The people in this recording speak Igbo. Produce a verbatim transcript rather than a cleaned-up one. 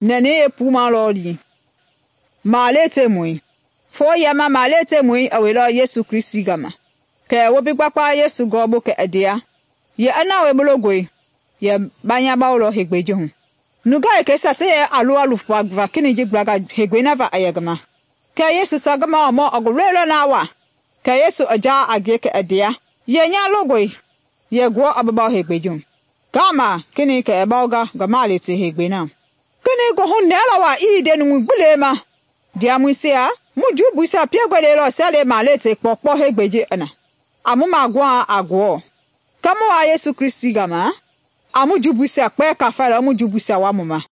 nene ye puma loli malete mui fo ya ma malete mui awelo Yesu Kristi gama ke wo bi gbapa Yesu gobo ke adia ye ana we blogoi ye banya bawlo hegbejo hu nuga ke sate ye alu alu fa gva kini ji braga hegbe na va ayagama ke Yesu sagama mo ogulelo na wa ke Yesu aja age ke adia ye nya logoi ye gwo ababa hegbejo kama kini ke bawga gamalete hegbe na kini go hu nela wa ide nu gbulema dia musia muju busa piegwele lo sele malete popo hegbeje ana amuma gwa agwo kama wa Yesu Kristi gama amuju busa pe kafara amuju busa wa muma